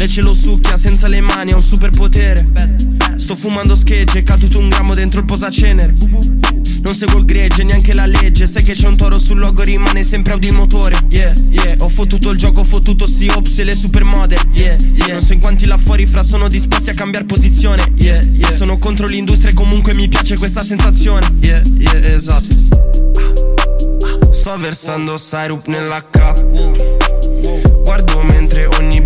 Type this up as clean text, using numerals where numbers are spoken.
Lei ce lo succhia senza le mani, ha un superpotere. Sto fumando schegge, è caduto un grammo dentro il posacenere. Non seguo il gregge, neanche la legge. Sai che c'è un toro sul logo, rimane sempre Audi il motore. Yeah, yeah, ho fottuto il gioco, ho fottuto sti ops e le supermodel. Yeah, yeah, non so in quanti là fuori fra sono disposti a cambiare posizione. Yeah, yeah, sono contro l'industria e comunque mi piace questa sensazione. Yeah, yeah, esatto. Sto versando syrup nella cup. Guardo mentre ogni